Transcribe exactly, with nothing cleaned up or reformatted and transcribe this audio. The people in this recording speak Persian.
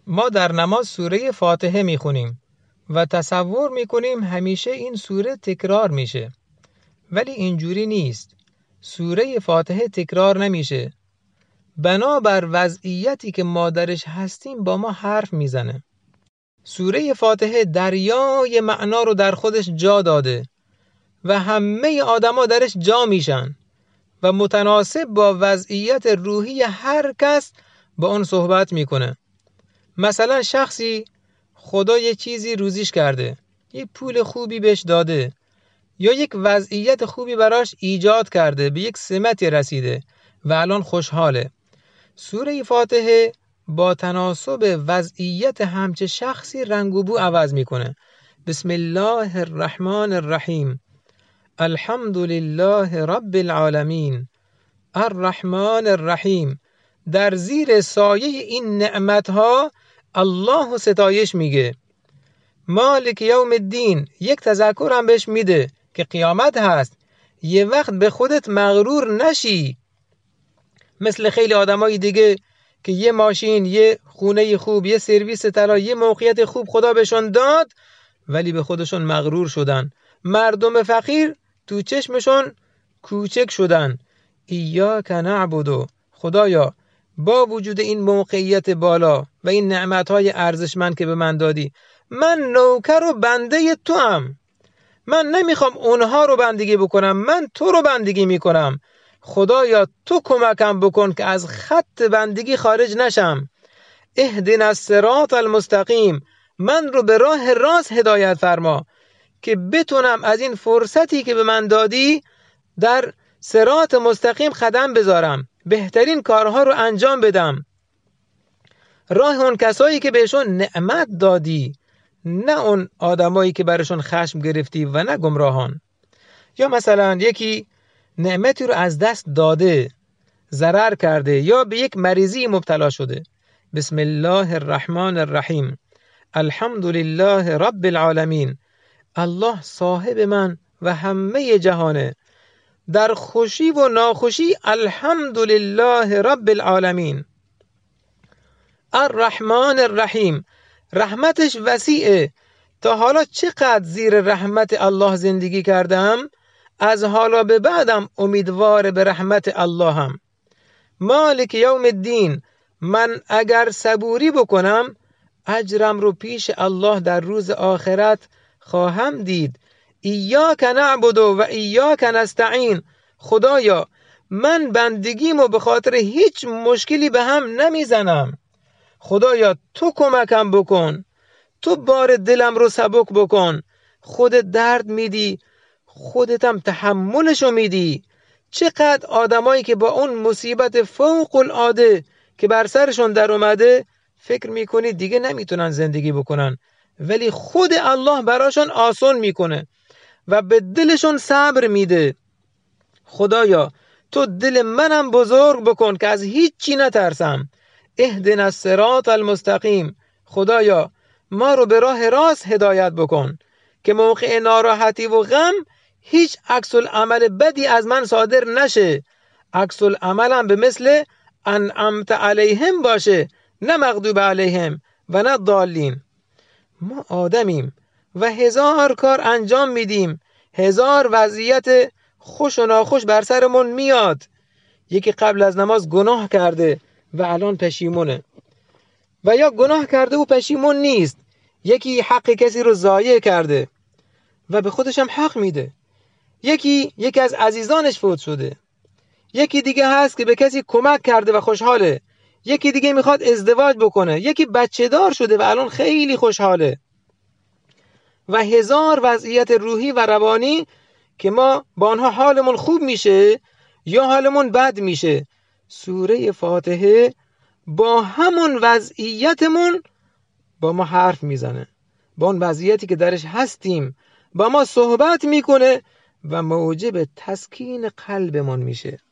ما در نماز سوره فاتحه میخونیم و تصور میکنیم همیشه این سوره تکرار میشه، ولی اینجوری نیست. سوره فاتحه تکرار نمیشه، بنابر وضعیتی که ما درش هستیم با ما حرف میزنه. سوره فاتحه دریای معنا رو در خودش جا داده و همه آدما درش جا میشن و متناسب با وضعیت روحی هر کس با اون صحبت میکنه. مثلا شخصی خدا یه چیزی روزیش کرده، یه پول خوبی بهش داده، یا یک وضعیت خوبی براش ایجاد کرده، به یک سمتی رسیده و الان خوشحاله. سوره فاتحه با تناسب وضعیت همچه شخصی رنگ و بو عوض میکنه. بسم الله الرحمن الرحیم، الحمد لله رب العالمین، الرحمن الرحیم. در زیر سایه این نعمتها الله ستایش میگه. مالک یوم الدین، یک تذکر هم بهش میده که قیامت هست، یه وقت به خودت مغرور نشی. مثل خیلی آدمای دیگه که یه ماشین، یه خونه خوب، یه سرویس طلا، یه موقعیت خوب خدا بهشون داد، ولی به خودشون مغرور شدن. مردم فقیر تو چشمشون کوچک شدن. ایاک نعبدو، خدایا با وجود این موقعیت بالا و این نعمتهای ارزشمند که به من دادی، من نوکر و بنده تو هم. من نمیخوام اونها رو بندگی بکنم، من تو رو بندگی میکنم. خدایا تو کمکم بکن که از خط بندگی خارج نشم. اهدنا الصراط المستقیم، من رو به راه راست هدایت فرما که بتونم از این فرصتی که به من دادی در صراط مستقیم قدم بذارم، بهترین کارها رو انجام بدم. راه اون کسایی که بهشون نعمت دادی، نه اون آدمایی که برشون خشم گرفتی و نه گمراهان. یا مثلا یکی نعمتی رو از دست داده، ضرر کرده یا به یک مریضی مبتلا شده. بسم الله الرحمن الرحیم، الحمد لله رب العالمین، الله صاحب من و همه جهانه. در خوشی و ناخوشی الحمد لله رب العالمین. الرحمن الرحیم، رحمتش وسیعه. تا حالا چقدر زیر رحمت الله زندگی کردم، از حالا به بعدم امیدوار به رحمت الله هم. مالک یوم الدین، من اگر صبوری بکنم اجرم رو پیش الله در روز آخرت خواهم دید. ایاک نعبد و ایاک نستعین، خدایا من بندگیمو به خاطر هیچ مشکلی به هم نمیزنم. خدایا تو کمکم بکن، تو بار دلم رو سبک بکن. خودت درد میدی، خودتم تحملشو میدی. چقدر آدمایی که با اون مصیبت فوق العاده که بر سرشون در اومده فکر میکنی دیگه نمیتونن زندگی بکنن، ولی خود الله براشون آسان میکنه و به دلشون صبر میده. خدایا تو دل منم بزرگ بکن که از هیچ چی نترسم. اهدنا الصراط المستقیم، خدایا ما رو به راه راست هدایت بکن که موقع ناراحتی و غم هیچ عکس العمل بدی از من صادر نشه. عکس العملم به مثل انعمت علیهم باشه، نه مغضوب علیهم و نه ضالین. ما آدمیم و هزار کار انجام میدیم، هزار وضعیت خوش و ناخوش بر سرمون میاد. یکی قبل از نماز گناه کرده و الان پشیمونه، و یا گناه کرده و پشیمون نیست. یکی حق کسی رو ضایع کرده و به خودش هم حق میده. یکی یکی از عزیزانش فوت شده. یکی دیگه هست که به کسی کمک کرده و خوشحاله. یکی دیگه میخواد ازدواج بکنه. یکی بچه دار شده و الان خیلی خوشحاله. و هزار وضعیت روحی و روانی که ما با آنها حالمون خوب میشه یا حالمون بد میشه. سوره فاتحه با همون وضعیتمون با ما حرف میزنه، با اون وضعیتی که درش هستیم با ما صحبت میکنه و موجب تسکین قلبمون میشه.